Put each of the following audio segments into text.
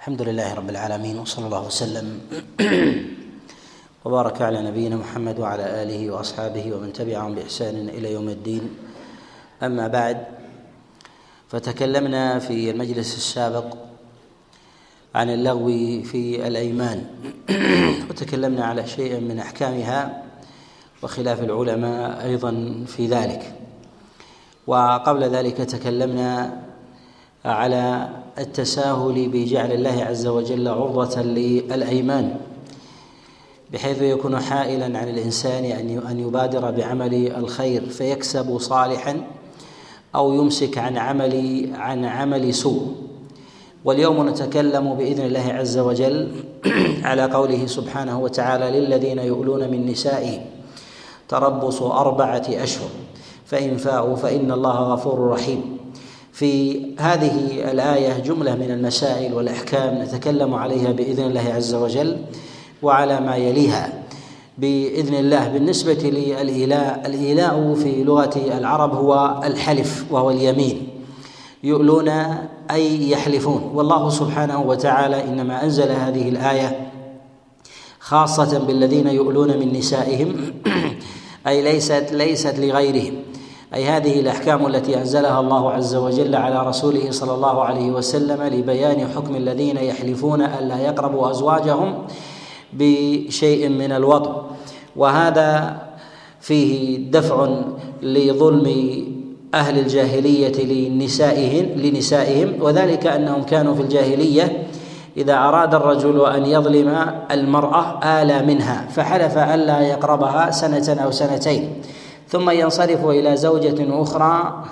الحمد لله رب العالمين، وصلى الله وسلم وبارك على نبينا محمد وعلى آله وأصحابه ومن تبعهم بإحسان إلى يوم الدين. أما بعد، فتكلمنا في المجلس السابق عن اللغو في الأيمان وتكلمنا على شيء من أحكامها وخلاف العلماء أيضا في ذلك. وقبل ذلك تكلمنا على التساهل بجعل الله عز وجل عرضة للأيمان، بحيث يكون حائلا عن الإنسان أن يبادر بعمل الخير فيكسب صالحا أو يمسك عن عمل سوء. واليوم نتكلم بإذن الله عز وجل على قوله سبحانه وتعالى: للذين يؤلون من نسائهم تربص 4 أشهر فإن فاءوا فإن الله غفور رحيم. في هذه الآية جملة من المسائل والأحكام نتكلم عليها بإذن الله عز وجل وعلى ما يليها بإذن الله. بالنسبة للإيلاء، الإيلاء في لغة العرب هو الحلف وهو اليمين. يؤلون أي يحلفون، والله سبحانه وتعالى إنما أنزل هذه الآية خاصة بالذين يؤلون من نسائهم أي ليست لغيرهم، أي هذه الأحكام التي أنزلها الله عز وجل على رسوله صلى الله عليه وسلم لبيان حكم الذين يحلفون ألا يقربوا أزواجهم بشيء من الوطء. وهذا فيه دفع لظلم أهل الجاهلية لنسائهم، وذلك أنهم كانوا في الجاهلية إذا أراد الرجل أن يظلم المرأة آلى منها فحلف ألا يقربها سنة أو سنتين، ثم ينصرف إلى زوجة أخرى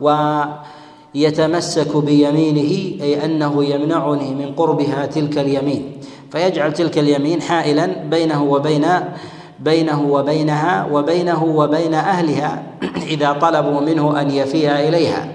ويتمسك بيمينه، أي أنه يمنعني من قربها تلك اليمين، فيجعل تلك اليمين حائلا بينه وبينها وبينه وبين أهلها إذا طلبوا منه أن يفيء إليها،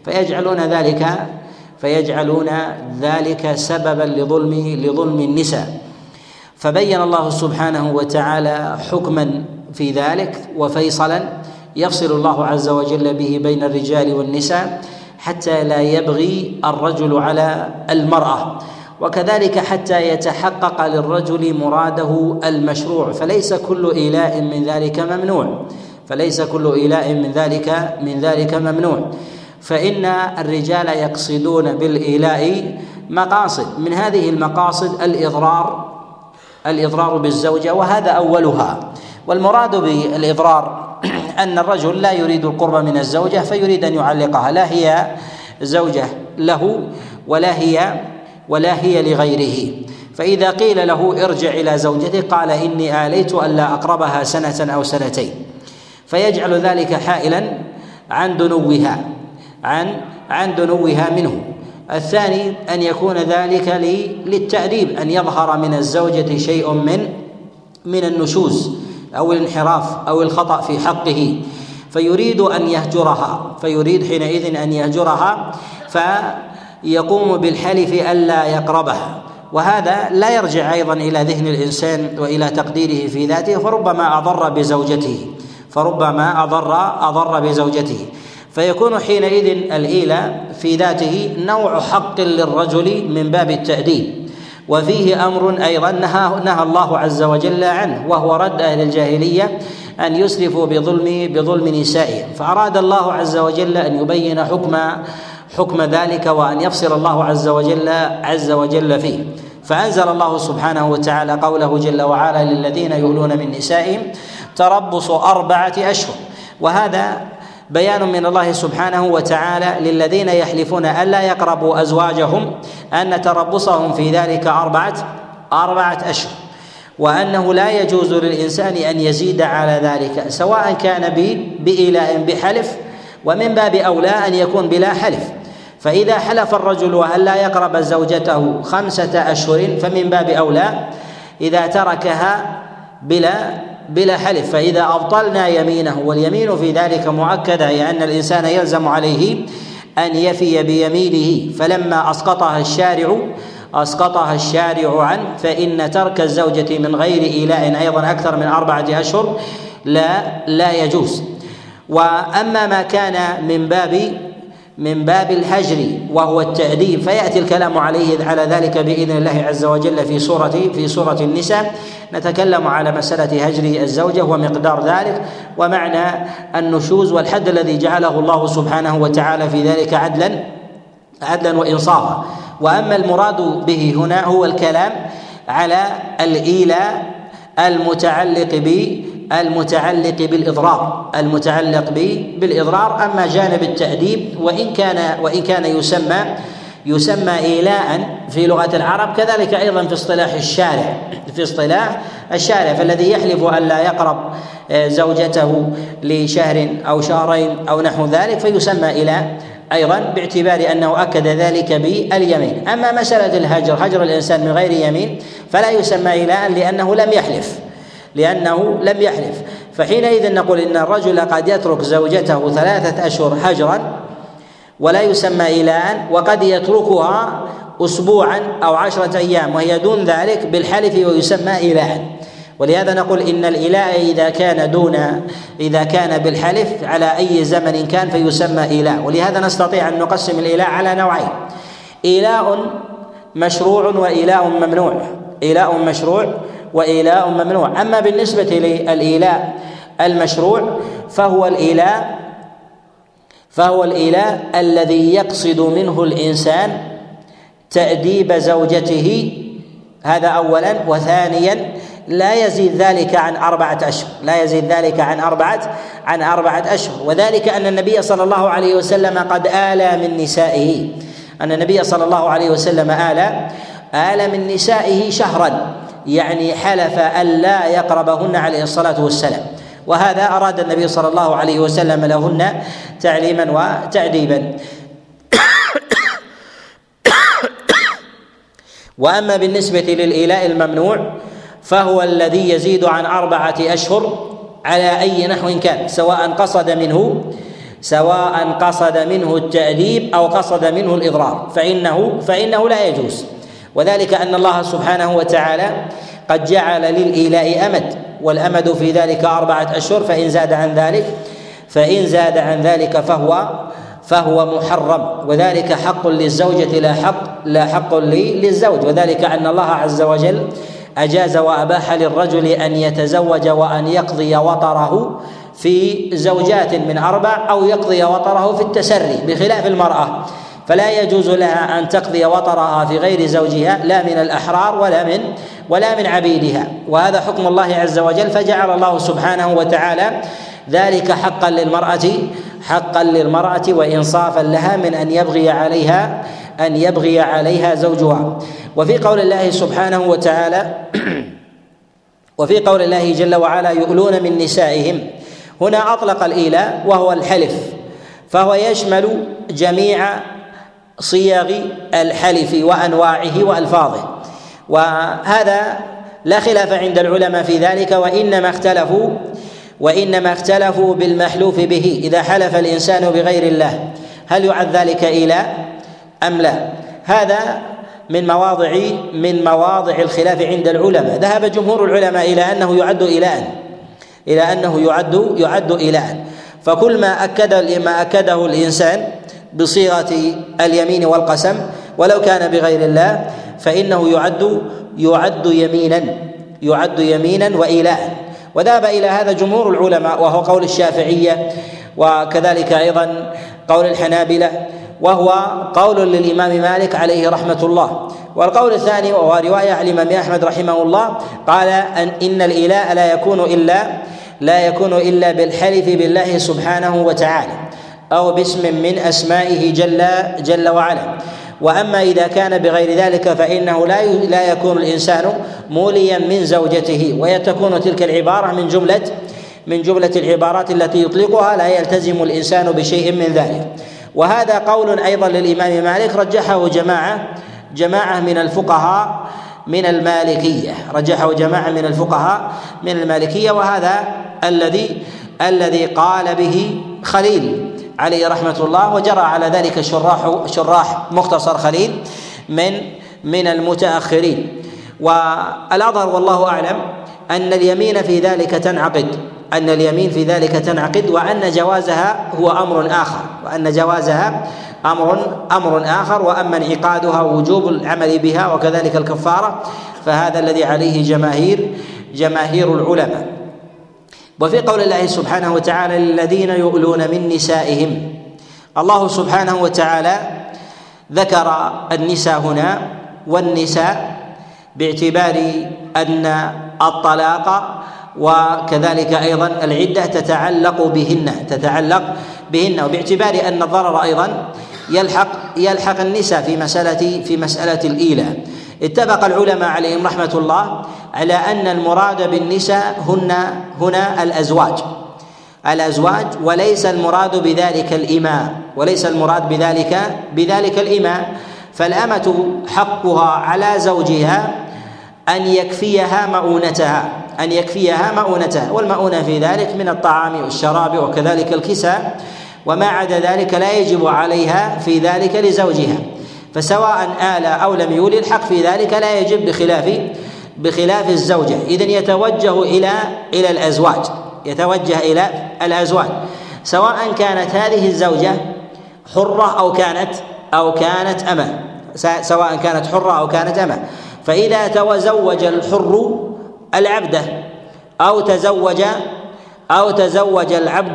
فيجعلون ذلك سببا لظلم النساء. فبين الله سبحانه وتعالى حكما في ذلك وفيصلا يفصل الله عز وجل به بين الرجال والنساء حتى لا يبغي الرجل على المرأة، وكذلك حتى يتحقق للرجل مراده المشروع، فليس كل إيلاء من ذلك ممنوع. فإن الرجال يقصدون بالإيلاء مقاصد، من هذه المقاصد الإضرار بالزوجة، وهذا أولها. والمراد بالإضرار أن الرجل لا يريد القرب من الزوجة فيريد أن يعلقها، لا هي زوجة له ولا هي لغيره، فإذا قيل له ارجع إلى زوجته قال إني آليت ألا أقربها سنة أو سنتين، فيجعل ذلك حائلا عن دنوها منه. الثاني أن يكون ذلك للتأديب، أن يظهر من الزوجة شيء من النشوز أو الانحراف أو الخطأ في حقه، فيريد حينئذ أن يهجرها فيقوم بالحلف ألا يقربها، وهذا لا يرجع أيضا إلى ذهن الإنسان وإلى تقديره في ذاته، فربما أضر بزوجته، فيكون حينئذ الإيلاء في ذاته نوع حق للرجل من باب التأديب. وفيه أمر أيضا نهى الله عز وجل عنه، وهو رد أهل الجاهلية أن يسرفوا بظلم نسائهم، فأراد الله عز وجل أن يبين حكم ذلك وأن يفصل الله عز وجل فيه، فأنزل الله سبحانه وتعالى قوله جل وعلا: للذين يؤلون من نسائهم تربص 4 أشهر. وهذا بيان من الله سبحانه وتعالى للذين يحلفون ألا يقربوا أزواجهم أن تربصهم في ذلك 4 أشهر، وأنه لا يجوز للإنسان أن يزيد على ذلك، سواء كان بإيلاء بحلف، ومن باب أولى أن يكون بلا حلف. فإذا حلف الرجل ألا يقرب زوجته 5 أشهر فمن باب أولى إذا تركها بلا حلف، فإذا أبطلنا يمينه، واليمين في ذلك مؤكدة، لأن الإنسان يلزم عليه أن يفي بيمينه، فلما أسقطها الشارع عنه، فإن ترك الزوجة من غير إيلاء أيضا أكثر من 4 أشهر لا يجوز. وأما ما كان من باب الهجر وهو التأديب، فيأتي الكلام على ذلك بإذن الله عز وجل في سورة النساء. نتكلم على مسألة هجر الزوجة ومقدار ذلك ومعنى النشوز والحد الذي جعله الله سبحانه وتعالى في ذلك عدلا وإنصافا. وأما المراد به هنا هو الكلام على الإيلاء المتعلق بالإضرار. أما جانب التأديب وإن كان يسمى إيلاء في لغة العرب، كذلك أيضا في اصطلاح الشارع، فالذي يحلف أن لا يقرب زوجته لشهر أو شهرين أو نحو ذلك فيسمى إيلاء أيضا، باعتبار أنه أكد ذلك باليمين. أما مسألة هجر الإنسان من غير يمين فلا يسمى إيلاء لأنه لم يحلف، فحينئذ نقول إن الرجل قد يترك زوجته 3 أشهر هجرا ولا يسمى إيلاء، وقد يتركها أسبوعا أو 10 أيام وهي دون ذلك بالحلف ويسمى إيلاء. ولهذا نقول إن الإيلاء إذا كان بالحلف على أي زمن كان فيسمى إيلاء. ولهذا نستطيع أن نقسم الإيلاء على نوعين: إيلاء مشروع وإيلاء ممنوع. أما بالنسبة للإيلاء المشروع فهو الإيلاء الذي يقصد منه الإنسان تأديب زوجته، هذا أولا. وثانيا لا يزيد ذلك عن 4 أشهر، وذلك أن النبي صلى الله عليه وسلم قد آل من نسائه شهرا، يعني حلف ألا يقربهن عليه الصلاة والسلام، وهذا أراد النبي صلى الله عليه وسلم لهن تعليما وتأديبا. وأما بالنسبة للإيلاء الممنوع فهو الذي يزيد عن 4 أشهر على أي نحو كان، سواء قصد منه التأديب أو قصد منه الإضرار، فإنه لا يجوز. وذلك أن الله سبحانه وتعالى قد جعل للإيلاء أمد، والأمد في ذلك 4 أشهر، فإن زاد عن ذلك فهو محرم، وذلك حق للزوجة لا حق للزوج. وذلك أن الله عز وجل أجاز وأباح للرجل أن يتزوج وأن يقضي وطره في زوجات من 4 أو يقضي وطره في التسري، بخلاف المرأة فلا يجوز لها أن تقضي وطرها في غير زوجها، لا من الأحرار ولا من عبيدها. وهذا حكم الله عز وجل، فجعل الله سبحانه وتعالى ذلك حقا للمرأة وإنصافا لها من أن يبغي عليها زوجها. وفي قول الله سبحانه وتعالى وفي قول الله جل وعلا يؤلون من نسائهم، هنا أطلق الإيلاء وهو الحلف، فهو يشمل جميع صيغ الحلف وأنواعه وألفاظه، وهذا لا خلاف عند العلماء في ذلك، وإنما اختلفوا بالمحلوف به. إذا حلف الإنسان بغير الله هل يعد ذلك إيلاء أم لا؟ هذا من مواضع الخلاف عند العلماء. ذهب جمهور العلماء إلى أنه يعد إيلاء، فكل ما أكده الإنسان بصيغة اليمين والقسم ولو كان بغير الله فإنه يعد يمينا وإيلاء. وذهب إلى هذا جمهور العلماء، وهو قول الشافعية وكذلك أيضا قول الحنابلة، وهو قول للإمام مالك عليه رحمة الله. والقول الثاني وهو رواية عن الإمام أحمد رحمه الله قال إن الإيلاء لا يكون إلا بالحلف بالله سبحانه وتعالى أو باسم من أسمائه جل وعلا. وأما إذا كان بغير ذلك فإنه لا يكون الإنسان موليا من زوجته، وتكون تلك العبارة من جملة العبارات التي يطلقها لا يلتزم الإنسان بشيء من ذلك. وهذا قول أيضا للإمام مالك رجحه جماعة من الفقهاء من المالكية، وهذا الذي قال به خليل عليه رحمة الله، وجرى على ذلك شراح مختصر خليل من المتأخرين. والأظهر والله أعلم أن اليمين في ذلك تنعقد أن اليمين في ذلك تنعقد، وأن جوازها هو أمر آخر، وأما انعقادها ووجوب العمل بها وكذلك الكفارة فهذا الذي عليه جماهير العلماء. وفي قول الله سبحانه وتعالى الذين يؤلون من نسائهم، الله سبحانه وتعالى ذكر النساء هنا والنساء باعتبار أن الطلاق وكذلك أيضا العدة تتعلق بهن، وباعتبار أن الضرر أيضا يلحق النساء في مسألة الإيلاء. اتفق العلماء عليهم رحمة الله على أن المراد بالنساء هنا الأزواج وليس المراد بذلك الإماء، فالأمة حقها على زوجها أن يكفيها مؤونتها، والمؤونة في ذلك من الطعام والشراب وكذلك الكساء، وما عدا ذلك لا يجب عليها في ذلك لزوجها، فسواء آل أو لم يولي الحق في ذلك لا يجب بخلاف الزوجة. إذن يتوجه إلى الأزواج سواء كانت هذه الزوجة حرة أو كانت أمة، فإذا تزوج الحر العبدة أو تزوج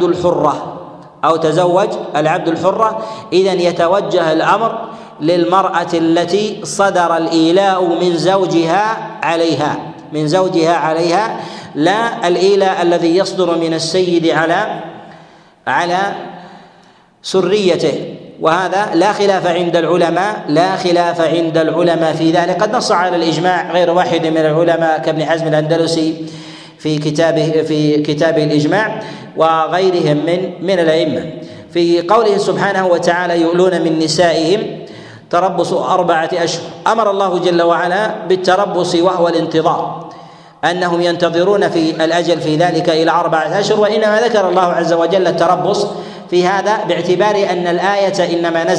العبد الحرة إذن يتوجه الأمر للمرأة التي صدر الإيلاء من زوجها عليها، لا الإيلاء الذي يصدر من السيد على سريته. وهذا لا خلاف عند العلماء في ذلك. قد نص على الإجماع غير واحد من العلماء كابن حزم الأندلسي في كتابه الإجماع وغيرهم من الأئمة في قوله سبحانه وتعالى يؤلون من نسائهم تربص 4 أشهر. أمر الله جل وعلا بالتربص وهو الانتظار، أنهم ينتظرون في الأجل في ذلك إلى 4 أشهر، وإنما ذكر الله عز وجل التربص في هذا باعتبار أن الآية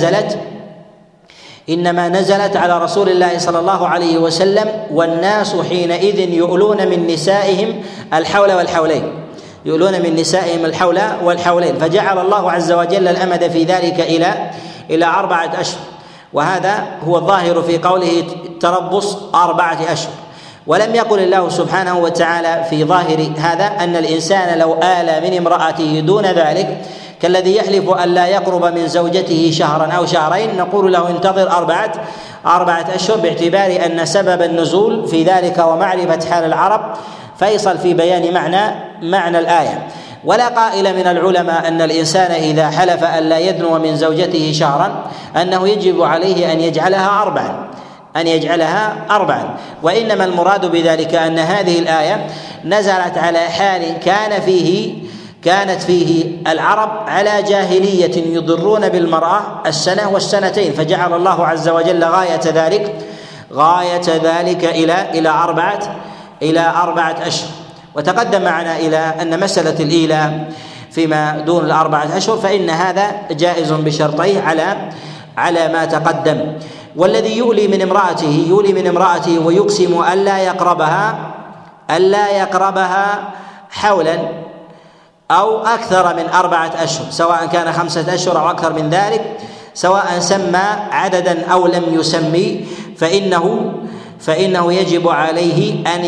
إنما نزلت على رسول الله صلى الله عليه وسلم، والناس حينئذ يؤلون من نسائهم الحول والحولين، فجعل الله عز وجل الأمد في ذلك إلى 4 أشهر، وهذا هو الظاهر في قوله تربص 4 أشهر. ولم يقل الله سبحانه وتعالى في ظاهر هذا أن الإنسان لو آل من امرأته دون ذلك كالذي يحلف أن لا يقرب من زوجته شهرا أو شهرين، نقول له انتظر 4 أشهر، باعتبار أن سبب النزول في ذلك ومعرفة حال العرب فيصل في بيان معنى الآية. ولا قائل من العلماء أن الإنسان إذا حلف أن لا يدنو من زوجته شهرا أنه يجب عليه أن يجعلها 4، وإنما المراد بذلك أن هذه الآية نزلت على حال كانت فيه العرب على جاهلية يضرون بالمرأة 1 والسنتين، فجعل الله عز وجل غاية ذلك إلى 4 أشهر. وتقدم معنا إلى أن مسألة الإيلاء فيما دون 4 أشهر فإن هذا جائز بشرطيه على ما تقدم. والذي يؤلي من امرأته ويقسم ألا يقربها حولا أو أكثر من 4 أشهر، سواء كان 5 أشهر أو أكثر من ذلك، سواء سمى عددا أو لم يسمي، فإنه يجب عليه أن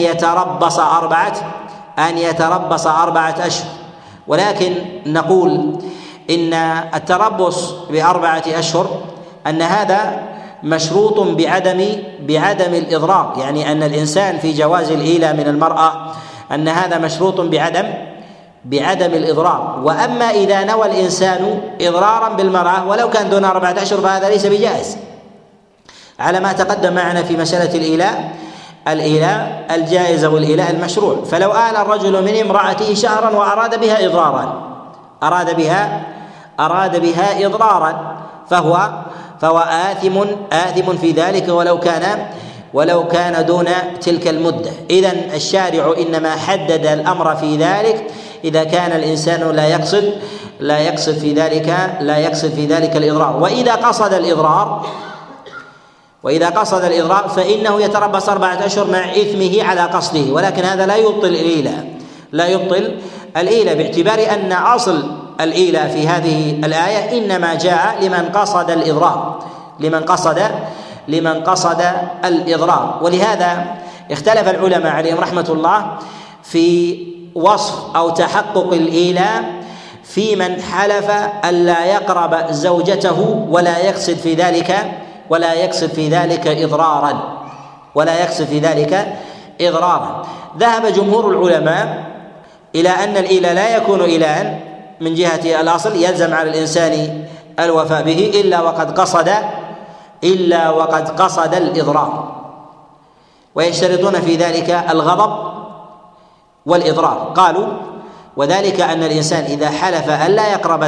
يتربص 4 أشهر. ولكن نقول إن التربص ب4 أشهر أن هذا مشروط بعدم الإضرار، يعني أن الإنسان في جواز الإيلاء من المرأة أن هذا مشروط بعدم الإضرار. وأما إذا نوى الإنسان إضرارا بالمرأة ولو كان دون 4 أشهر فهذا ليس بجائز، على ما تقدم معنا في مسألة الإيلاء الجائز والإيلاء المشروع. فلو آل الرجل من امرأته شهرا وأراد بها إضرارا فهو آثم في ذلك ولو كان دون تلك المدة. إذن الشارع إنما حدد الأمر في ذلك إذا كان الإنسان لا يقصد في ذلك الإضرار. وإذا قصد الإضرار فإنه يتربص 4 أشهر مع إثمه على قصده، ولكن هذا لا يبطل الإيلة، باعتبار أن أصل الإيلة في هذه الآية إنما جاء لمن قصد الإضرار، لمن قصد الإضرار. ولهذا اختلف العلماء عليهم رحمة الله في وصف أو تحقق الإيلاء في من حلف ألا يقرب زوجته ولا يقصد في ذلك إضرارا. ذهب جمهور العلماء إلى أن الإيلاء لا يكون إيلاء من جهة الأصل، يلزم على الإنسان الوفاء به إلا وقد قصد الإضرار، ويشترطون في ذلك الغضب والإضرار. قالوا وذلك أن الإنسان إذا حلف ألا يقرب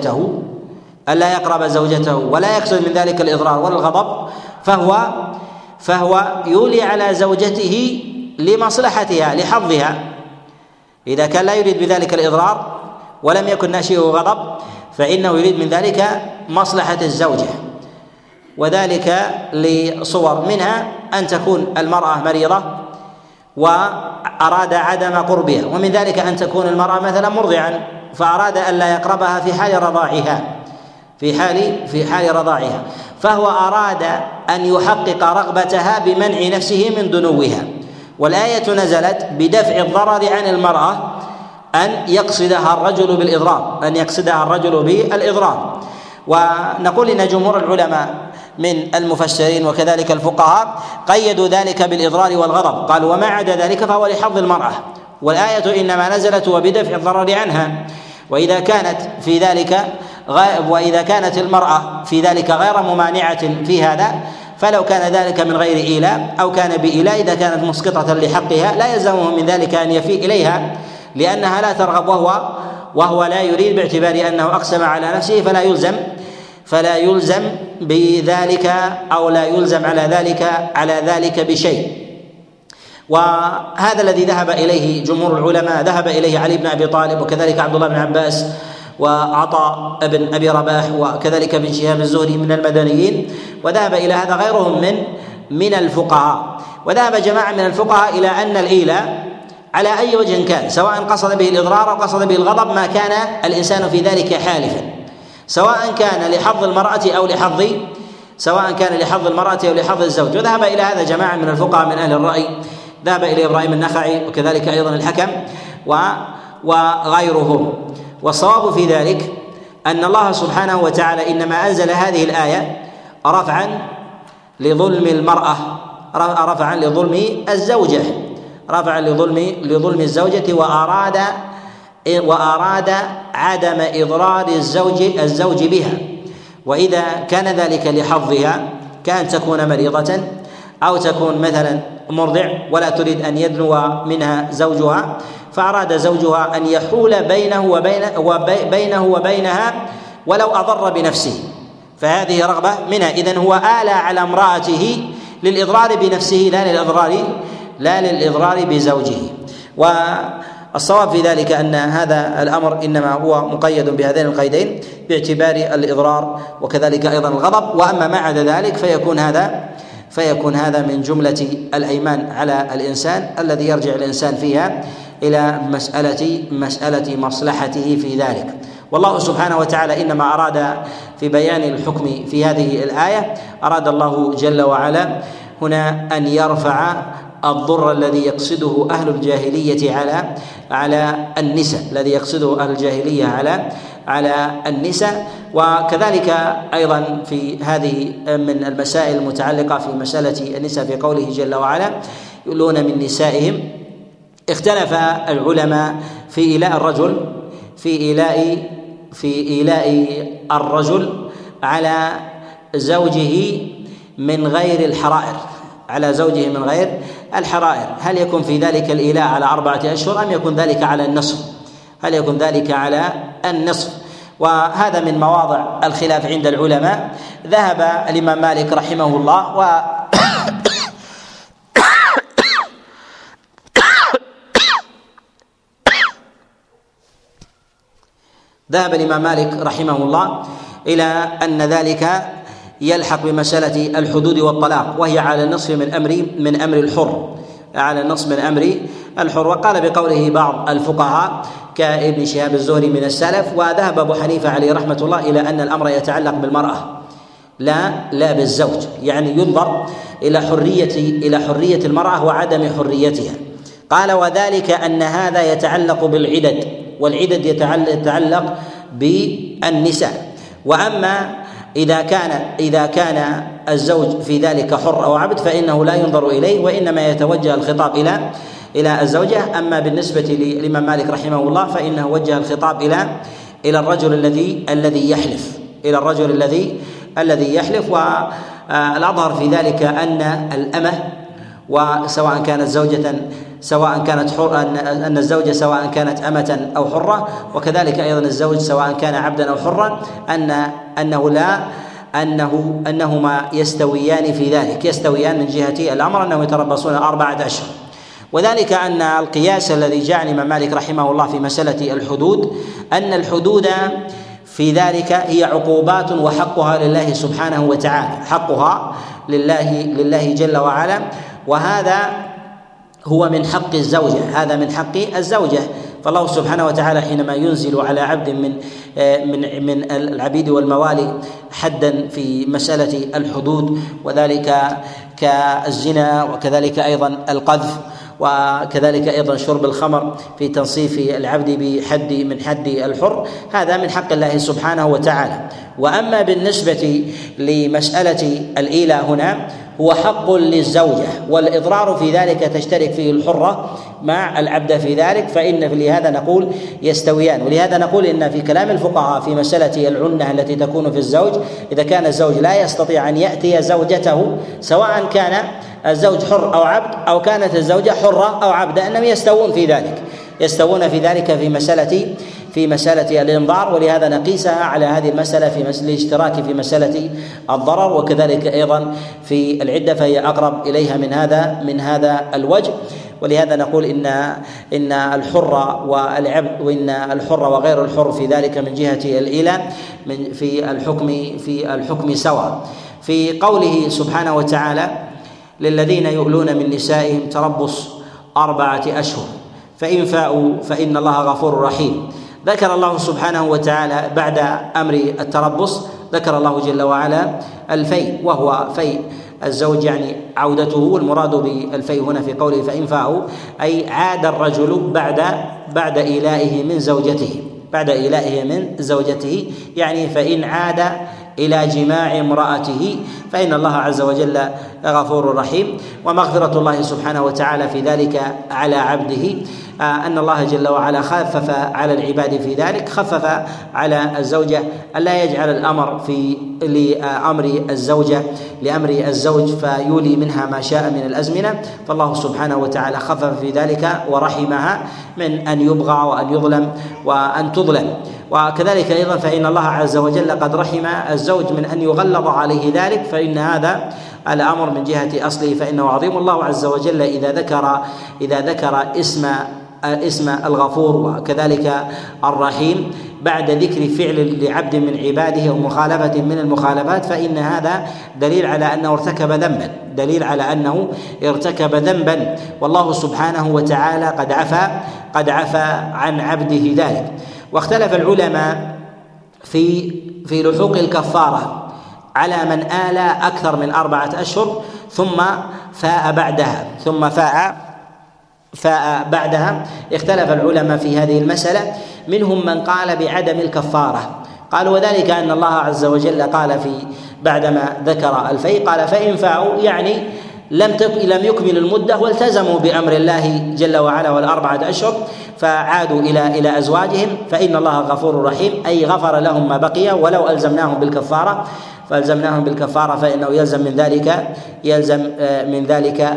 زوجته ولا يقصد من ذلك الإضرار ولا الغضب فهو يولي على زوجته لمصلحتها لحظها. إذا كان لا يريد بذلك الإضرار ولم يكن ناشئه غضب فإنه يريد من ذلك مصلحة الزوجة، وذلك لصور، منها أن تكون المرأة مريضة وأراد عدم قربها، ومن ذلك أن تكون المرأة مثلا مرضعا فأراد ألا يقربها في حال رضاعها، فهو أراد أن يحقق رغبتها بمنع نفسه من دنوها. والآية نزلت بدفع الضرر عن المرأة أن يقصدها الرجل بالإضرار. ونقول إن جمهور العلماء من المفسرين وكذلك الفقهاء قيدوا ذلك بالإضرار والغضب، قالوا وما عدا ذلك فهو لحظ المرأة، والآية إنما نزلت وبدفع الضرر عنها. وإذا كانت المرأة في ذلك غير ممانعة في هذا، فلو كان ذلك من غير إيلاء أو كان بإيلاء، إذا كانت مسقطة لحقها لا يلزمه من ذلك أن يفيء إليها، لأنها لا ترغب وهو لا يريد، باعتبار أنه أقسم على نفسه فلا يلزم بذلك أو لا يلزم على ذلك بشيء. وهذا الذي ذهب إليه جمهور العلماء، ذهب إليه علي بن أبي طالب وكذلك عبد الله بن عباس وعطاء بن أبي رباح وكذلك ابن شهاب الزهري من المدنيين، وذهب إلى هذا غيرهم من الفقهاء. وذهب جماعة من الفقهاء إلى أن الإيلاء على أي وجه كان، سواء قصد به الإضرار أو قصد به الغضب، ما كان الإنسان في ذلك حالفا، سواء كان لحظ المرأة أو لحظ الزوج. وذهب إلى هذا جماعة من الفقهاء من أهل الرأي، ذهب إلى إبراهيم النخعي وكذلك أيضا الحكم وغيرهم. والصواب في ذلك أن الله سبحانه وتعالى إنما أنزل هذه الآية رفعا لظلم المرأة، رفعا لظلم الزوجة، وأراد عدم إضرار الزوج بها. وإذا كان ذلك لحظها كأن تكون مريضة أو تكون مثلا مرضع ولا تريد أن يدنو منها زوجها، فأراد زوجها أن يحول بينه وبينها ولو أضر بنفسه، فهذه رغبة منها. إذن هو آلى على امرأته للإضرار بنفسه لا للإضرار بزوجه. والصواب في ذلك أن هذا الأمر إنما هو مقيد بهذين القيدين باعتبار الإضرار وكذلك أيضا الغضب. وأما ما عدا ذلك فيكون هذا من جملة الأيمان على الإنسان الذي يرجع الإنسان فيها إلى مسألة مصلحته في ذلك. والله سبحانه وتعالى إنما أراد في بيان الحكم في هذه الآية، أراد الله جل وعلا هنا أن يرفع الضر الذي يقصده أهل الجاهلية على النساء، على النساء. وكذلك أيضا في هذه من المسائل المتعلقة في مسألة النساء في قوله جل وعلا يؤلون من نسائهم، اختلف العلماء في إيلاء الرجل على زوجه من غير الحرائر، هل يكون في ذلك الإيلاء على 4 أشهر أم يكون ذلك على النصف؟ وهذا من مواضع الخلاف عند العلماء. ذهب الإمام مالك رحمه الله إلى أن ذلك يلحق بمسألة الحدود والطلاق، وهي على النصف من أمر الحر، وقال بقوله بعض الفقهاء كابن شهاب الزهري من السلف. وذهب أبو حنيفة عليه رحمة الله إلى أن الأمر يتعلق بالمرأة لا بالزوج، يعني ينظر إلى حرية المرأة وعدم حريتها. قال وذلك أن هذا يتعلق بالعدد، والعدد يتعلق بالنساء. وأما إذا كان الزوج في ذلك حر أو عبد فإنه لا ينظر إليه، وإنما يتوجه الخطاب إلى الزوجة. أما بالنسبة للإمام مالك رحمه الله فإنه وجه الخطاب إلى الرجل الذي يحلف. والأظهر في ذلك أن الأمة وسواء كانت زوجة أن الزوجة سواء كانت أمة أو حرة، وكذلك أيضا الزوج سواء كان عبدا أو حرا، أنهما يستويان في ذلك، يستويان من جهة الأمر أنهم يتربصون 4 أشهر. وذلك أن القياس الذي جاء الإمام مالك رحمه الله في مسألة الحدود أن الحدود في ذلك هي عقوبات وحقها لله سبحانه وتعالى، حقها لله جل وعلا، وهذا هو من حق الزوجة، هذا من حق الزوجة. فالله سبحانه وتعالى حينما ينزل على عبد من العبيد والموالي حدا في مسألة الحدود، وذلك كالزنا وكذلك أيضا القذف وكذلك أيضا شرب الخمر في تنصيف العبد بحد من حد الحر، هذا من حق الله سبحانه وتعالى. وأما بالنسبة لمسألة الإيلاء هنا هو حق للزوجة، والإضرار في ذلك تشترك فيه الحرة مع العبد في ذلك، فإن لهذا نقول يستويان. ولهذا نقول إن في كلام الفقهاء في مسألة العنة التي تكون في الزوج، إذا كان الزوج لا يستطيع أن يأتي زوجته سواء كان الزوج حر أو عبد أو كانت الزوجة حرة أو عبدة، أنهم يستوون في ذلك في مسألة الإنظار. ولهذا نقيسها على هذه المسألة في الاشتراك في مسألة الضرر، وكذلك أيضا في العدة، فهي أقرب إليها من هذا الوجه. ولهذا نقول إن الحر والعبد وإن الحر وغير الحر في ذلك من جهة الإيلاء في الحكم سواء. في قوله سبحانه وتعالى للذين يؤلون من نسائهم تربص 4 أشهر فإن فاءوا فإن الله غفور رحيم، ذكر الله سبحانه وتعالى بعد أمر التربص ذكر الله جل وعلا الفيء، وهو فيء الزوج يعني عودته. والمراد بالفيء هنا في قوله فإن فاءوا أي عاد الرجل بعد إيلائه من زوجته، يعني فإن عاد إلى جماع امرأته فإن الله عز وجل غفور رحيم. ومغفرة الله سبحانه وتعالى في ذلك على عبده أن الله جل وعلا خفف على العباد في ذلك، خفف على الزوجة ألا يجعل الأمر لأمر الزوج فيولي منها ما شاء من الأزمنة، فالله سبحانه وتعالى خفف في ذلك ورحمها من أن يبغى وأن يظلم وأن تظلم. وكذلك أيضا فإن الله عز وجل قد رحم الزوج من أن يغلظ عليه ذلك، فإن هذا الأمر من جهة أصله فإنه عظيم. الله عز وجل إذا ذكر اسم الغفور وكذلك الرحيم بعد ذكر فعل لعبد من عباده أو مخالفة من المخالفات، فإن هذا دليل على أنه ارتكب ذنبا، والله سبحانه وتعالى قد عفى عن عبده ذلك. واختلف العلماء في لحوق الكفارة على من آلى أكثر من 4 أشهر ثم فاء بعدها. اختلف العلماء في هذه المسألة، منهم من قال بعدم الكفارة، قال وذلك أن الله عز وجل قال بعدما ذكر الفيء قال فإن فاءوا، يعني لم يكمل المدة والتزموا بأمر الله جل وعلا وال4 أشهر فعادوا إلى أزواجهم فإن الله غفور رحيم، أي غفر لهم ما بقي ولو ألزمناهم بالكفارة فإنه يلزم من ذلك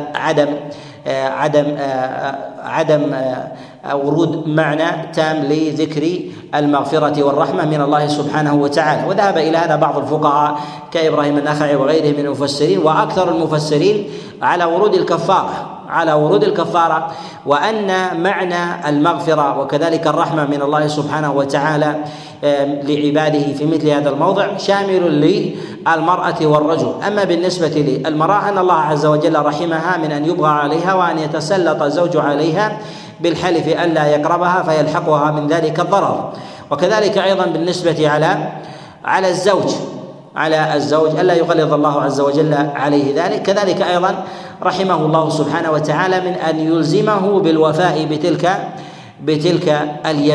عدم ورود معنى تام لذكر المغفرة والرحمة من الله سبحانه وتعالى. وذهب إلى هذا بعض الفقهاء كإبراهيم النخعي وغيره من المفسرين، وأكثر المفسرين على ورود على ورود الكفارة، وأن معنى المغفرة وكذلك الرحمة من الله سبحانه وتعالى لعباده في مثل هذا الموضع شامل للمرأة والرجل. أما بالنسبة للمرأة أن الله عز وجل رحمها من أن يبغى عليها وأن يتسلط الزوج عليها بالحلف ألا يقربها فيلحقها من ذلك الضرر. وكذلك أيضا بالنسبة على الزوج ألا يغلظ الله عز وجل عليه ذلك. كذلك أيضا رحمه الله سبحانه وتعالى من أن يلزمه بالوفاء بتلك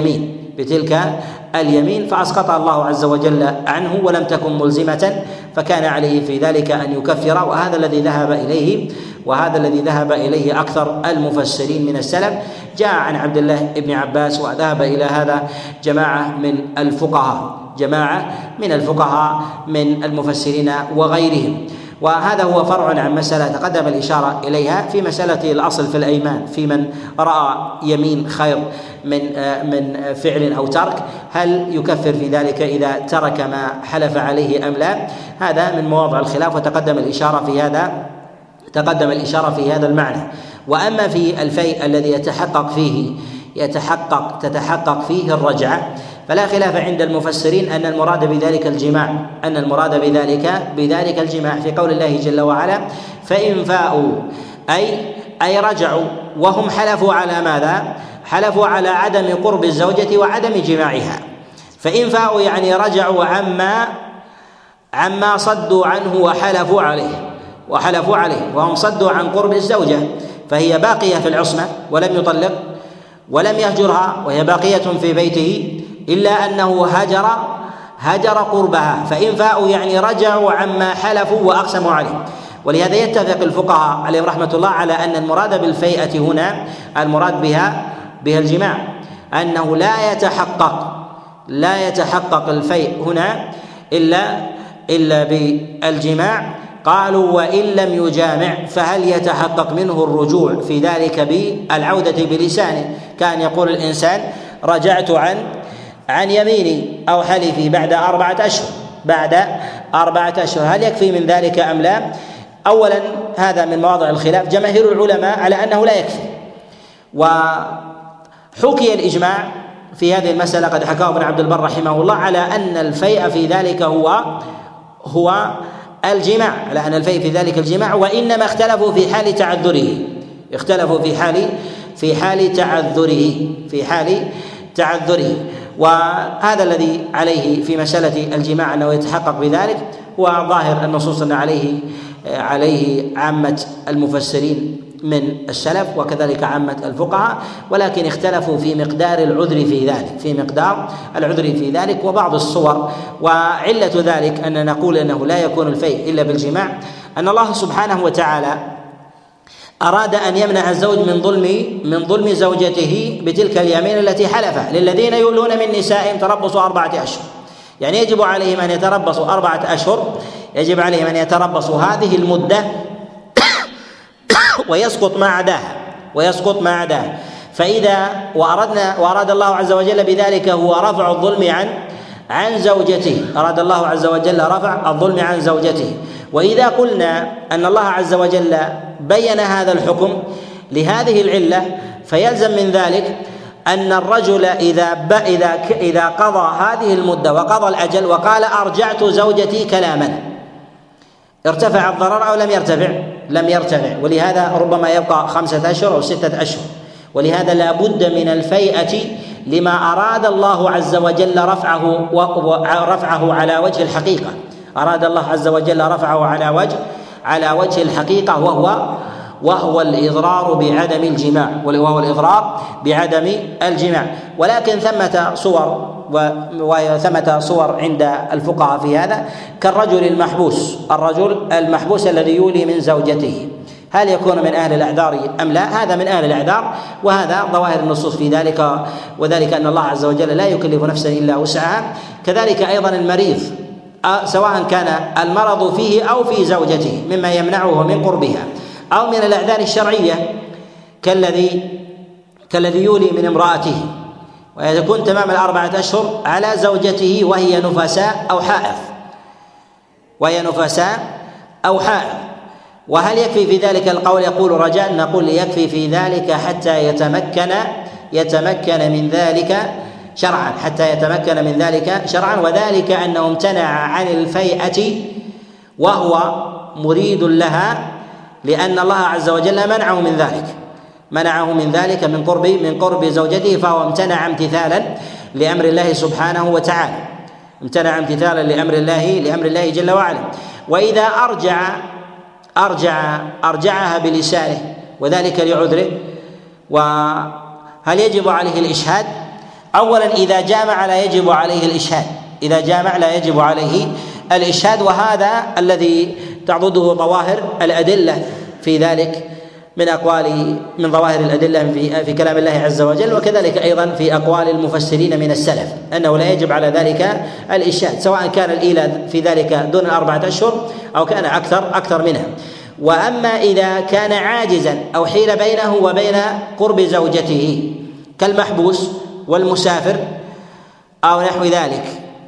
اليمين فأسقطها الله عز وجل عنه ولم تكن ملزمة، فكان عليه في ذلك أن يكفر. وهذا الذي ذهب إليه أكثر المفسرين من السلف. جاء عن عبد الله بن عباس وذهب إلى هذا جماعة من الفقهاء من المفسرين وغيرهم. وهذا هو فرع عن مسألة تقدم الإشارة إليها في مسألة الأصل في الأيمان في من رأى يمين خير من فعل أو ترك، هل يكفر في ذلك إذا ترك ما حلف عليه أم لا؟ هذا من مواضع الخلاف وتقدم الإشارة في هذا المعنى. وأما في الفيء الذي تتحقق فيه الرجعة فلا خلاف عند المفسرين أن المراد بذلك الجماع في قول الله جل وعلا فإن فاءوا أي رجعوا وهم حلفوا على ماذا؟ حلفوا على عدم قرب الزوجة وعدم جماعها. فإن فاءوا يعني رجعوا عما صدوا عنه وحلفوا عليه وهم صدوا عن قرب الزوجة، فهي باقية في العصمة ولم يطلق ولم يهجرها وهي باقية في بيته إلا أنه هجر قربها. فإن فاءوا يعني رجعوا عما حلفوا وأقسموا عليه. ولهذا يتفق الفقهاء عليهم رحمة الله على أن المراد بالفيئة هنا المراد بها الجماع، أنه لا يتحقق الفيء هنا إلا بالجماع. قالوا وإن لم يجامع فهل يتحقق منه الرجوع في ذلك بالعودة بلسانه؟ كان يقول الإنسان رجعت عن يميني أو حلفي بعد 4 أشهر، هل يكفي من ذلك أم لا؟ أولا هذا من مواضع الخلاف. جماهير العلماء على أنه لا يكفي، وحكي الإجماع في هذه المسألة قد حكاه ابن عبد البر رحمه الله على أن الفيء في ذلك هو الجماع، على أن الفيء في ذلك الجماع، وإنما اختلفوا في حال تعذره. وهذا الذي عليه في مسألة الجماع أنه يتحقق بذلك، وظاهر النصوص أن عليه عامة المفسرين من السلف وكذلك عامة الفقهاء، ولكن اختلفوا في مقدار العذر في ذلك وبعض الصور. وعلة ذلك أن نقول أنه لا يكون الفيء إلا بالجماع أن الله سبحانه وتعالى أراد أن يمنع الزوج من ظلم زوجته بتلك اليمين التي حلفها. للذين يؤلون من نسائهم تربص 4 أشهر، يعني يجب عليهم أن يتربصوا 4 أشهر، يجب عليهم أن يتربصوا هذه المدة ويسقط ما عداها. فإذا وأراد الله عز وجل بذلك هو رفع الظلم عن زوجته، أراد الله عز وجل رفع الظلم عن زوجته. وإذا قلنا أن الله عز وجل بين هذا الحكم لهذه العلة فيلزم من ذلك أن الرجل إذا قضى هذه المدة وقضى الأجل وقال أرجعت زوجتي كلاما، ارتفع الضرر أو لم يرتفع، ولهذا ربما يبقى 5 أشهر أو 6 أشهر. ولهذا لا بد من الفيئة لما أراد الله عز وجل رفعه على وجه الحقيقة. أراد الله عز وجل رفعه على وجه الحقيقة وهو الإضرار بعدم الجماع. ولكن ثمة صور عند الفقهاء في هذا كالرجل المحبوس الذي يولي من زوجته، هل يكون من أهل الأعذار أم لا؟ هذا من أهل الأعذار، وهذا ظواهر النصوص في ذلك، وذلك أن الله عز وجل لا يكلف نفسا إلا وسعها. كذلك أيضا المريض سواء كان المرض فيه أو في زوجته مما يمنعه من قربها، أو من الأعذار الشرعية كالذي يولي من امرأته ويكون تمام 4 أشهر على زوجته وهي نفساء أو حائض، وهل يكفي في ذلك القول؟ يقول رجاء، نقول يكفي في ذلك حتى يتمكن من ذلك شرعا، حتى يتمكن من ذلك شرعا، وذلك أنه امتنع عن الفيئة وهو مريد لها، لأن الله عز وجل منعه من ذلك من قرب زوجته، فهو امتنع امتثالا لأمر الله سبحانه وتعالى، امتنع امتثالا لأمر الله جل وعلا. وإذا أرجعها بلسانه وذلك لعذره، وهل يجب عليه الإشهاد؟ أولا إذا جامع لا يجب عليه الإشهاد، وهذا الذي تعضده ظواهر الأدلة في ذلك من ظواهر الأدلة في كلام الله عز وجل، وكذلك أيضا في أقوال المفسرين من السلف أنه لا يجب على ذلك الإشهاد، سواء كان الإيلاء في ذلك دون 4 أشهر أو كان أكثر منها. وأما إذا كان عاجزا أو حيل بينه وبين قرب زوجته كالمحبوس والمسافر أو نحو ذلك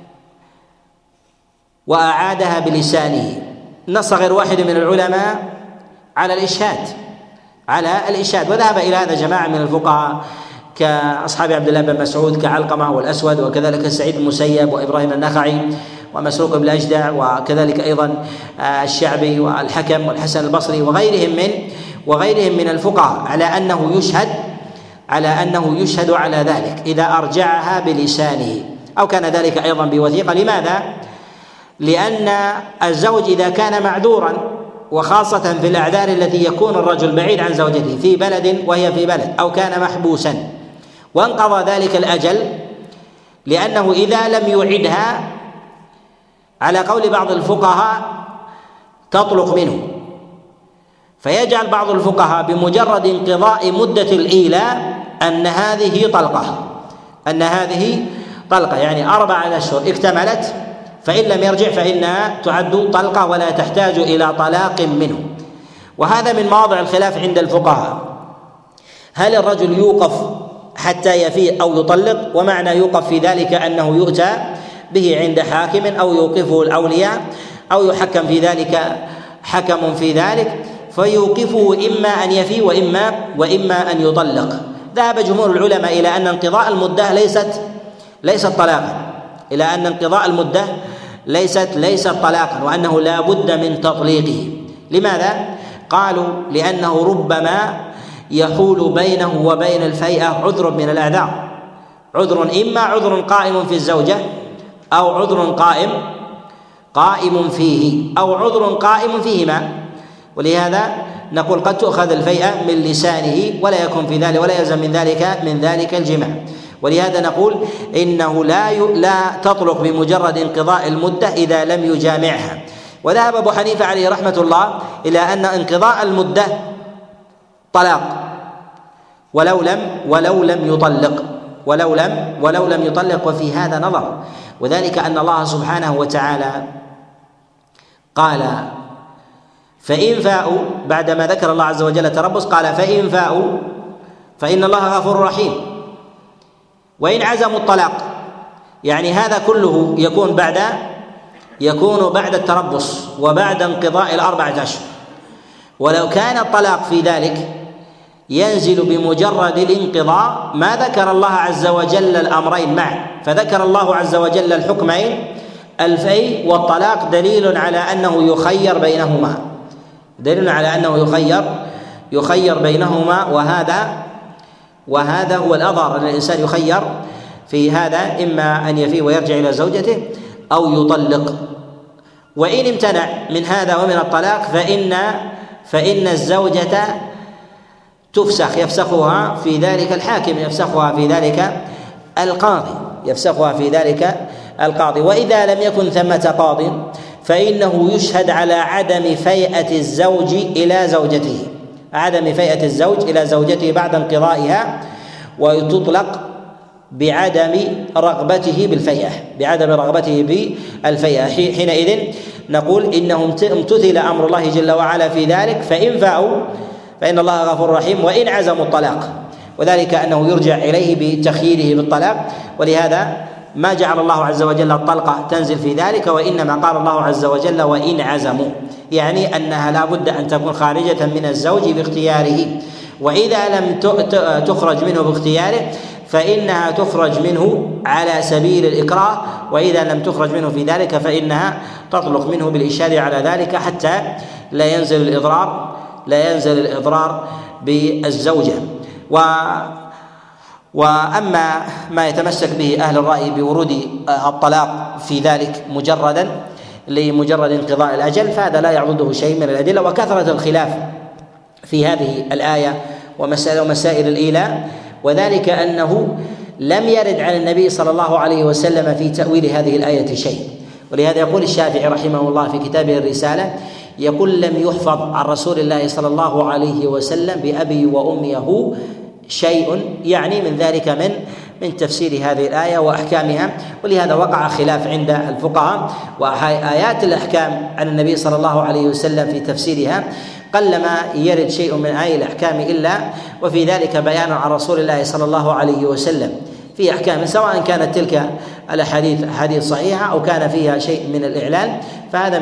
وأعادها بلسانه، نص غير واحد من العلماء على الإشهاد، وذهب إلى هذا جماعة من الفقهاء كأصحاب عبد الله بن مسعود كعلقمة والأسود، وكذلك سعيد بن المسيب وإبراهيم النخعي ومسروق بن الأجدع، وكذلك أيضا الشعبي والحكم والحسن البصري وغيرهم من الفقهاء على أنه يشهد على ذلك إذا أرجعها بلسانه أو كان ذلك أيضا بوثيقة. لماذا؟ لأن الزوج إذا كان معذورا، وخاصة في الأعذار التي يكون الرجل بعيد عن زوجته في بلد وهي في بلد، أو كان محبوسا وانقضى ذلك الأجل، لأنه إذا لم يعدها على قول بعض الفقهاء تطلق منه، فيجعل بعض الفقهاء بمجرد انقضاء مدة الإيلاء أن هذه طلقة، يعني 4 أشهر اكتملت، فإن لم يرجع فإنها تعد طلقة ولا تحتاج إلى طلاق منه. وهذا من مواضع الخلاف عند الفقهاء، هل الرجل يوقف حتى يفيء أو يطلق؟ ومعنى يوقف في ذلك أنه يؤتى به عند حاكم أو يوقفه الأولياء أو يحكم في ذلك حكم في ذلك فيوقفه إما أن يفيء وإما أن يطلق. ذهب جمهور العلماء إلى أن انقضاء المدة ليست طلاقا، إلى أن انقضاء المدة ليست طلاقا، وأنه لا بد من تطليقه. لماذا؟ قالوا لأنه ربما يحول بينه وبين الفيئة عذر من الأعذار، إما عذر قائم في الزوجة أو عذر قائم فيه أو عذر قائم فيهما، ولهذا نقول قد تؤخذ الفيئة من لسانه ولا يكون في ذلك ولا يلزم من ذلك الجماع. ولهذا نقول إنه لا تطلق بمجرد انقضاء المدة إذا لم يجامعها. وذهب أبو حنيفة عليه رحمة الله إلى أن انقضاء المدة طلاق ولو لم يطلق وفي هذا نظر، وذلك أن الله سبحانه وتعالى قال فإن فاءوا، بعدما ذكر الله عز وجل التربص قال فإن فاءوا فإن الله غفور رحيم، وإن عزموا الطلاق، يعني هذا كله يكون بعد التربص وبعد انقضاء 4 أشهر. ولو كان الطلاق في ذلك ينزل بمجرد الانقضاء ما ذكر الله عز وجل الأمرين معا، فذكر الله عز وجل الحكمين الفيء والطلاق دليل على أنه يخير بينهما، وهذا هو الأظهر، أن الإنسان يخير في هذا، إما أن يفيء ويرجع إلى زوجته أو يطلق. وإن امتنع من هذا ومن الطلاق فإن الزوجة تفسخ، يفسخها في ذلك الحاكم، يفسخها في ذلك القاضي. وإذا لم يكن ثمة قاض فإنه يشهد على عدم فيئة الزوج إلى زوجته بعد انقضائها، وتطلق بعدم رغبته بالفيئة. حينئذ نقول إنه امتثل أمر الله جل وعلا في ذلك، فإن فاءوا فإن الله غفور رحيم، وإن عزموا الطلاق، وذلك أنه يرجع إليه بتخييره بالطلاق. ولهذا ما جعل الله عز وجل الطلقة تنزل في ذلك، وإنما قال الله عز وجل وإن عزموا، يعني أنها لا بد أن تكون خارجة من الزوج باختياره، وإذا لم تخرج منه باختياره فإنها تخرج منه على سبيل الإكراه، وإذا لم تخرج منه في ذلك فإنها تطلق منه بالإشارة على ذلك حتى لا ينزل الإضرار بالزوجة. وأما ما يتمسك به أهل الرأي بورود الطلاق في ذلك لمجرد انقضاء الأجل فهذا لا يعضده شيء من الأدلة. وكثرة الخلاف في هذه الآية ومسائل الإيلاء، وذلك أنه لم يرد عن النبي صلى الله عليه وسلم في تأويل هذه الآية شيء، ولهذا يقول الشافعي رحمه الله في كتابه الرسالة يقول: لم يحفظ عن رسول الله صلى الله عليه وسلم بأبي وأمه شيء، يعني من ذلك من تفسير هذه الآية وأحكامها. ولهذا وقع خلاف عند الفقهاء، وآيات الأحكام عن النبي صلى الله عليه وسلم في تفسيرها قلما يرد شيء من آية الأحكام إلا وفي ذلك بيان عن رسول الله صلى الله عليه وسلم في أحكام، سواء كانت تلك الأحاديث أحاديث صحيحة أو كان فيها شيء من الإعلان، فهذا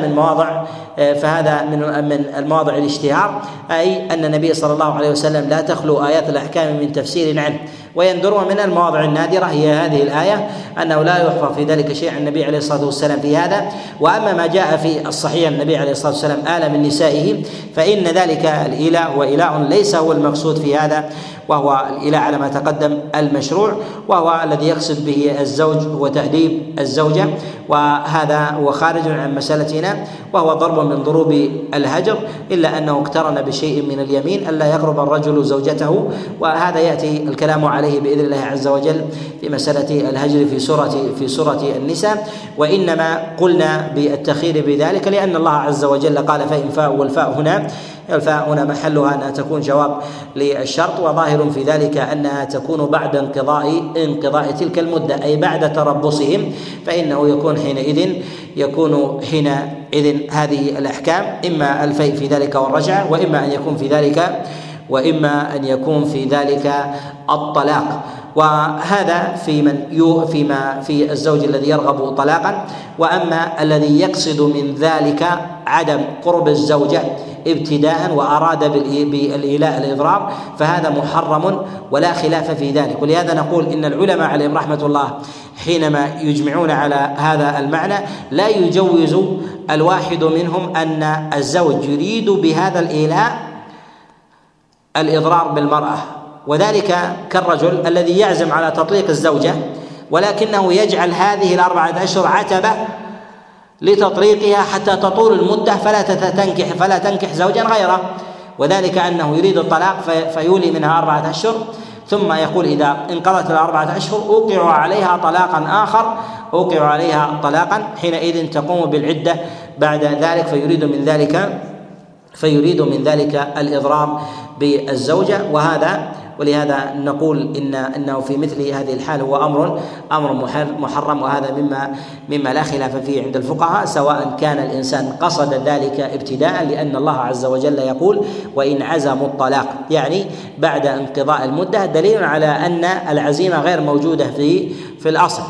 من المواضع الاشتهار، أي أن النبي صلى الله عليه وسلم لا تخلو آيات الأحكام من تفسير عنه. ويندر من المواضع النادرة هي هذه الآية أنه لا يحفظ في ذلك شيء عن النبي عليه الصلاة والسلام في هذا. وأما ما جاء في الصحيح النبي عليه الصلاة والسلام آل من نسائه فإن ذلك الإيلاء وإيلاء ليس هو المقصود في هذا، وهو الإيلاء على ما تقدم المشروع، وهو الذي يقصد به الزوج وتأديب الزوجة، وهذا هو خارج عن مسألتنا، وهو ضرب من ضروب الهجر، إلا أنه اقترن بشيء من اليمين ألا يقرب الرجل زوجته، وهذا يأتي الكلام عليه بإذن الله عز وجل في مسألة الهجر في سورة النساء. وإنما قلنا بالتخير بذلك لأن الله عز وجل قال: فإن فاءوا، والفاء هنا محلها أنها تكون جواب للشرط، وظاهر في ذلك أنها تكون بعد انقضاء تلك المدة، أي بعد تربصهم، فإنه يكون حينئذ هذه الأحكام إما الفيء في ذلك والرجعة، وإما أن يكون في ذلك الطلاق. وهذا في الزوج الذي يرغب طلاقا. وأما الذي يقصد من ذلك عدم قرب الزوجة ابتداء وأراد بالإيلاء الإضرار فهذا محرم ولا خلاف في ذلك. ولهذا نقول إن العلماء عليهم رحمة الله حينما يجمعون على هذا المعنى لا يجوز الواحد منهم أن الزوج يريد بهذا الإيلاء الإضرار بالمرأة، وذلك كالرجل الذي يعزم على تطليق الزوجة ولكنه يجعل هذه 4 أشهر عتبة لتطليقها حتى تطول المدة فلا تنكح زوجا غيره، وذلك أنه يريد الطلاق فيولي منها 4 أشهر، ثم يقول إذا انقضت 4 أشهر أوقع عليها طلاقا حينئذ تقوم بالعدة بعد ذلك، فيريد من ذلك الإضرار بالزوجة. ولهذا نقول انه في مثل هذه الحال هو امر محرم، وهذا مما لا خلاف فيه عند الفقهاء، سواء كان الانسان قصد ذلك ابتداء، لان الله عز وجل يقول: وان عزموا الطلاق، يعني بعد انقضاء المده، دليل على ان العزيمه غير موجوده في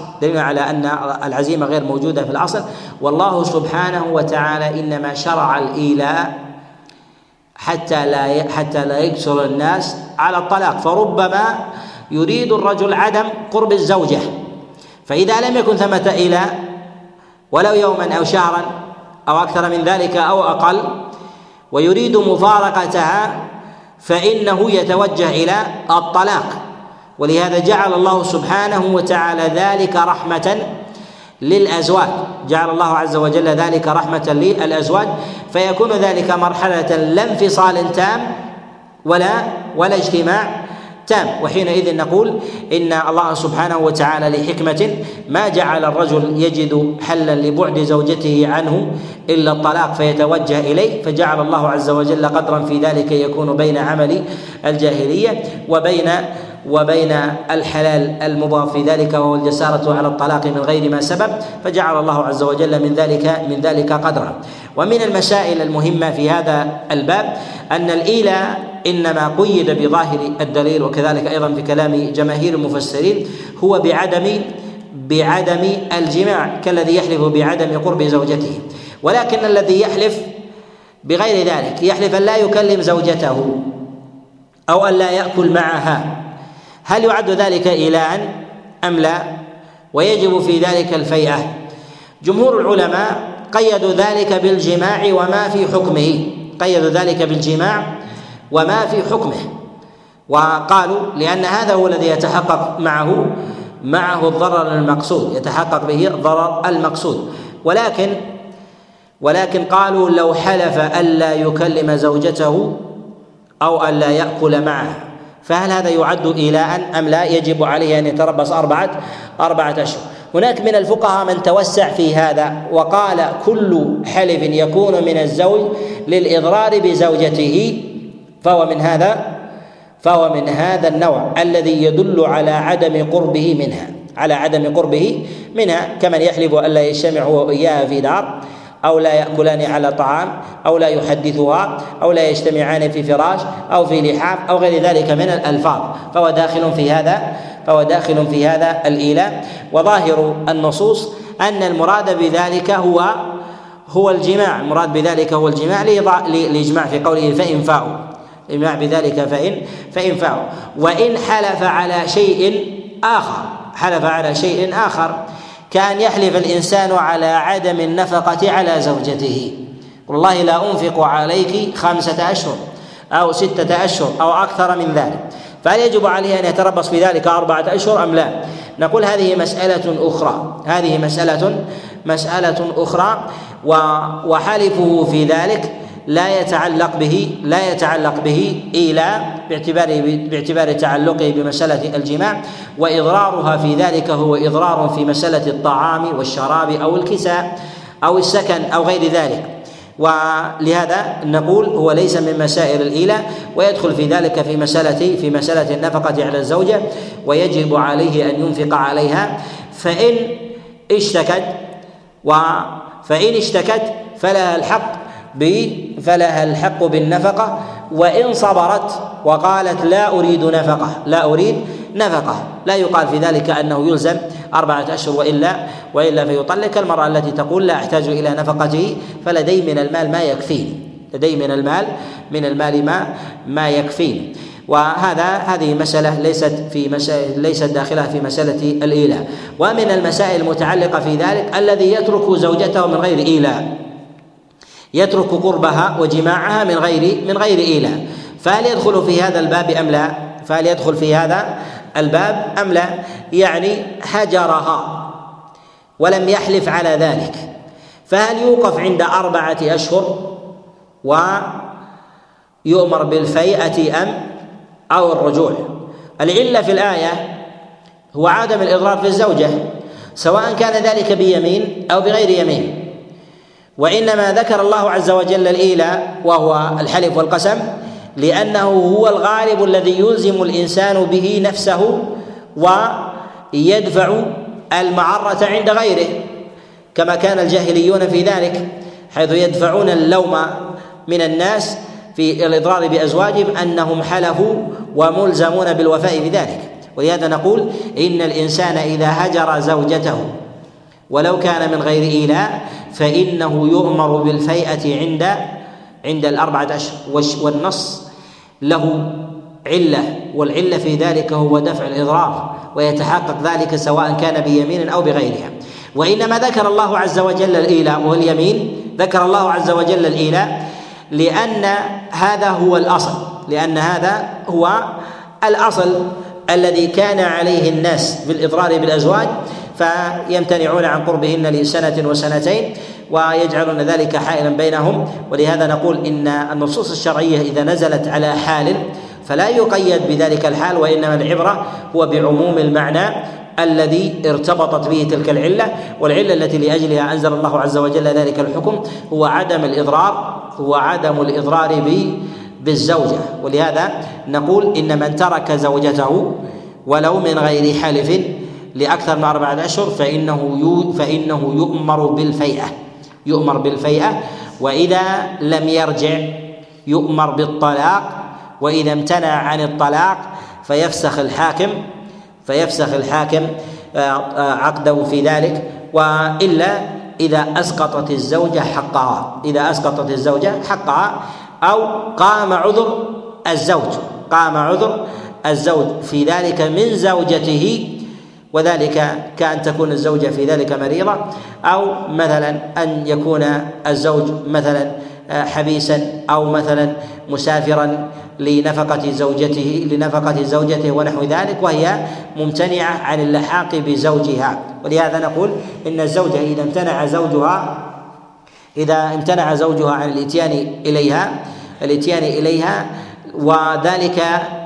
الاصل، والله سبحانه وتعالى انما شرع الإيلاء حتى لا يكثر الناس على الطلاق، فربما يريد الرجل عدم قرب الزوجة، فإذا لم يكن ثمة إيلاء ولو يوما أو شهرا أو أكثر من ذلك أو أقل ويريد مفارقتها فإنه يتوجه إلى الطلاق. ولهذا جعل الله سبحانه وتعالى ذلك رحمة للأزواج، جعل الله عز وجل ذلك رحمة للأزواج، فيكون ذلك مرحلة لا انفصال تام ولا اجتماع تام. وحينئذ نقول إن الله سبحانه وتعالى لحكمة ما جعل الرجل يجد حلا لبعد زوجته عنه إلا الطلاق فيتوجه إليه، فجعل الله عز وجل قدرا في ذلك يكون بين عمل الجاهلية وبين الحلال المضاف في ذلك وهو الجسارة على الطلاق من غير ما سبب، فجعل الله عز وجل من ذلك قدرا. ومن المسائل المهمة في هذا الباب أن الإيلاء إنما قيد بظاهر الدليل، وكذلك أيضا في كلام جماهير المفسرين، هو بعدم الجماع، كالذي يحلف بعدم قرب زوجته. ولكن الذي يحلف بغير ذلك، يحلف أن لا يكلم زوجته أو أن لا يأكل معها، هل يعد ذلك إيلاء أم لا؟ ويجب في ذلك الفيئة. جمهور العلماء قيدوا ذلك بالجماع وما في حكمه، قيدوا ذلك بالجماع وما في حكمه، وقالوا لأن هذا هو الذي يتحقق معه الضرر المقصود، يتحقق به الضرر المقصود. ولكن قالوا لو حلف ألا يكلم زوجته أو ألا يأكل معها، فهل هذا يعد إيلاء أم لا؟ يجب عليه أن يتربص أربعة أشهر. هناك من الفقهاء من توسع في هذا وقال كل حلف يكون من الزوج للإضرار بزوجته فهو من هذا النوع الذي يدل على عدم قربه منها، كمن يحلف ألا يجتمع هو وإياها في دار، أو لا يأكلان على طعام، أو لا يحدثها، أو لا يجتمعان في فراش أو في لحاف أو غير ذلك من الألفاظ، فهو داخل في هذا الإيلاء. وظاهر النصوص أن المراد بذلك هو الجماع، المراد بذلك هو الجماع لإجماع في قوله فإن فاءوا، إجماع بذلك فإن فاءوا. وإن حلف على شيء آخر كأن يحلف الإنسان على عدم النفقة على زوجته، والله لا أنفق عليك 5 أشهر أو 6 أشهر أو أكثر من ذلك، فهل يجب عليه أن يتربص في ذلك 4 أشهر أم لا؟ نقول هذه مسألة أخرى، وحلفه في ذلك لا يتعلق به إيلاء باعتبار تعلقه بمسألة الجماع، وإضرارها في ذلك هو إضرار في مسألة الطعام والشراب أو الكساء أو السكن أو غير ذلك، ولهذا نقول هو ليس من مسائل الإيلاء، ويدخل في ذلك في مسألة النفقة على الزوجة، ويجب عليه أن ينفق عليها. فإن اشتكت فلها الحق بالنفقة، وإن صبرت وقالت لا أريد نفقة لا يقال في ذلك أنه يلزم 4 أشهر وإلا فيطلق. المرأة التي تقول لا أحتاج إلى نفقته فلدي من المال ما يكفيني، هذه مسألة ليست داخلة في مسألة الإيلاء. ومن المسائل المتعلقة في ذلك الذي يترك زوجته من غير إيلاء، يترك قربها وجماعها من غير إيلاء، فهل يدخل في هذا الباب أم لا؟ يعني حجرها ولم يحلف على ذلك، فهل يوقف عند 4 أشهر ويؤمر بالفيئة أو الرجوع؟ العلة في الآية هو عدم الإضرار في الزوجة، سواء كان ذلك بيمين أو بغير يمين، وإنما ذكر الله عز وجل الإيلاء وهو الحلف والقسم لأنه هو الغالب الذي يلزم الإنسان به نفسه ويدفع المعرة عند غيره، كما كان الجاهليون في ذلك، حيث يدفعون اللوم من الناس في الإضرار بأزواجهم أنهم حلفوا وملزمون بالوفاء بذلك. ولهذا نقول إن الإنسان إذا هجر زوجته ولو كان من غير إيلاء فإنه يؤمر بالفيئة عند 4 أشهر، والنص له علة، والعلة في ذلك هو دفع الإضرار، ويتحقق ذلك سواء كان بيمين أو بغيرها. وإنما ذكر الله عز وجل الإيلاء واليمين، ذكر الله عز وجل الإيلاء لأن هذا هو الأصل الذي كان عليه الناس بالإضرار بالأزواج، فيمتنعون عن قربهن لسنة وسنتين ويجعلون ذلك حائلا بينهم. ولهذا نقول إن النصوص الشرعية إذا نزلت على حال فلا يقيد بذلك الحال، وإنما العبرة هو بعموم المعنى الذي ارتبطت به تلك العلة، والعلة التي لأجلها أنزل الله عز وجل ذلك الحكم هو عدم الإضرار بالزوجة. ولهذا نقول إن من ترك زوجته ولو من غير حلف لأكثر من 4 أشهر فإنه يؤمر بالفيئة، وإذا لم يرجع يؤمر بالطلاق، وإذا امتنع عن الطلاق فيفسخ الحاكم عقده في ذلك، وإلا إذا أسقطت الزوجة حقها أو قام عذر الزوج في ذلك من زوجته، وذلك كأن تكون الزوجة في ذلك مريضة، أو مثلا أن يكون الزوج مثلا حبيسا أو مثلا مسافرا لنفقة زوجته ونحو ذلك، وهي ممتنعة عن اللحاق بزوجها. ولهذا نقول إن الزوجة إذا امتنع زوجها عن الاتيان إليها وذلك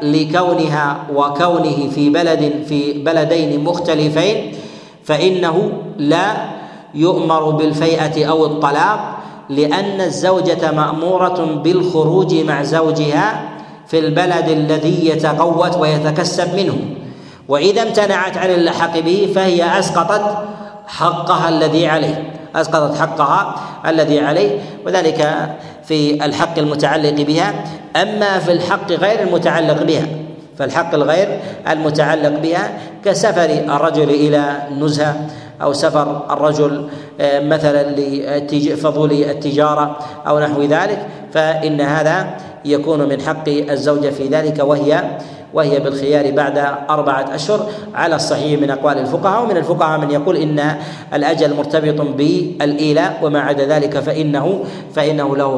وكونه في بلدين مختلفين، فإنه لا يؤمر بالفيئة أو الطلاق، لأن الزوجة مأمورة بالخروج مع زوجها في البلد الذي يتقوت ويتكسب منه، وإذا امتنعت عن اللحاق به فهي أسقطت حقها الذي عليه، وذلك في الحق المتعلق بها. أما في الحق غير المتعلق بها كسفر الرجل إلى نزهة، أو سفر الرجل مثلا لفضول التجارة أو نحو ذلك، فإن هذا يكون من حق الزوجة في ذلك، وهي بالخيار بعد 4 أشهر على الصحيح من أقوال الفقهاء. ومن الفقهاء من يقول إن الأجل مرتبط بالإيلاء، وما عدا ذلك فإنه له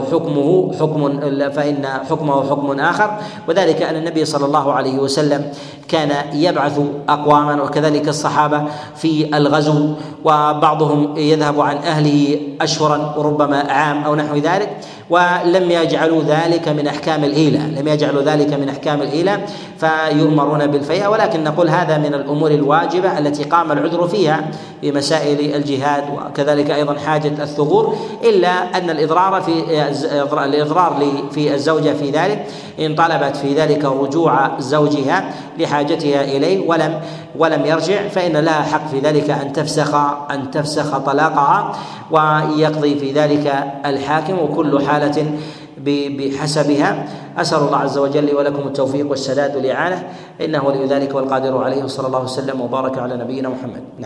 حكمه حكم آخر، وذلك أن النبي صلى الله عليه وسلم كان يبعث أقواما وكذلك الصحابة في الغزو، وبعضهم يذهب عن أهله أشهرا وربما عام أو نحو ذلك، ولم يجعلوا ذلك من أحكام الإيلاء فيؤمرون بالفيئة. ولكن نقول هذا من الأمور الواجبة التي قام العذر فيها في مسائل الجهاد، وكذلك أيضا حاجة الثغور، إلا أن الإضرار في الزوجة في ذلك إن طلبت في ذلك رجوع زوجها لحاجتها إليه ولم يرجع، فإن لها حق في ذلك أن تفسخ طلاقها، ويقضي في ذلك الحاكم، وكل حالة بحسبها. أسأل الله عز وجل ولكم التوفيق والسداد والإعانة، إنه ولي ذلك والقادر عليه، وصلى الله وسلم وبارك على نبينا محمد.